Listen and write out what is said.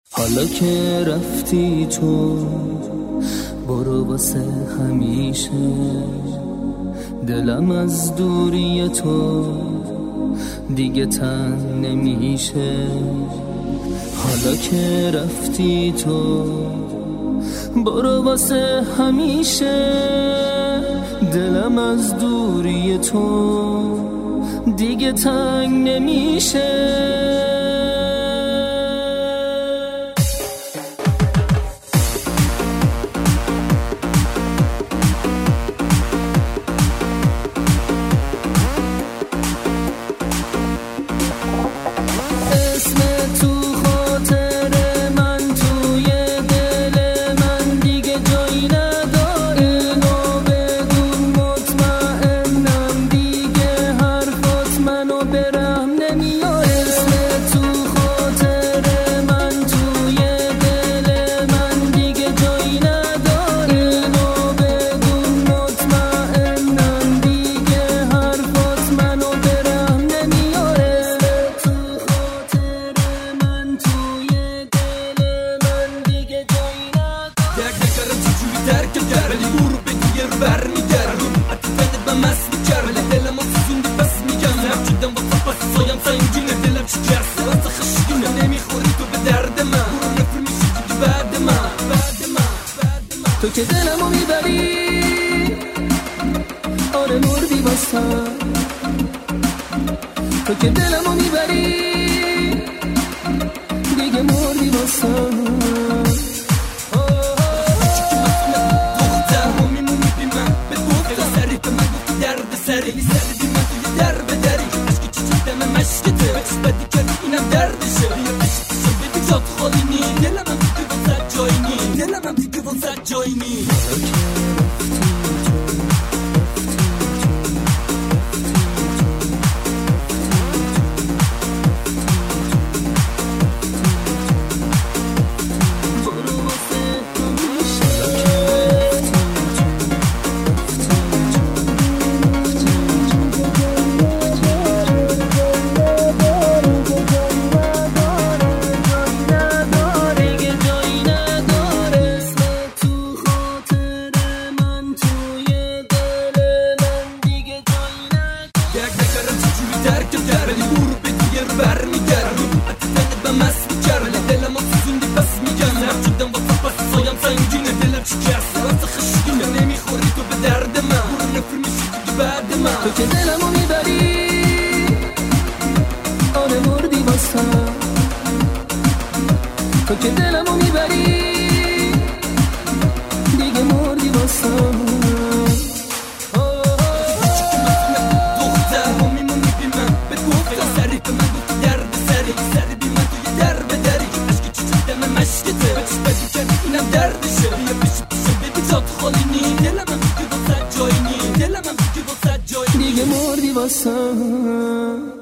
حالا که رفتی تو برو واسه همیشه، دلم از دوری تو دیگه تنگ نمیشه. حالا که رفتی تو برو واسه همیشه، دلم از دوری تو دیگه تنگ نمیشه. تو که دلمو میبری، آره مردی واسم. تو که دلمو میبری دیگه مردی واسم. دختر میمونی بی من به گفت سری به من گفتی درد سری بی من توی در به دری عشقی چی دم مشکته بچش بدی کرد اینم دردشه. بیا عشقشو بدی جات خالی نی، دلم هم دیگه واسه جایی نی، دلم هم دیگه واسه جایی نی. تو که دلمو میبری، آره مردی واسم. تو که دلمو میبری دیگه مردی واسم. دختر میمونی بی من به گفت سری به من گفتی درد سری بی من توی در به دری عشقی چی دم مشکته بچش بدی کرد اینم دردشه. بیا پیشه بدی جات خالی نی، دلم هم دیگه واسه جایی نی، دلم هم دیگه واسه جایی نی، دیگه مردی واسم.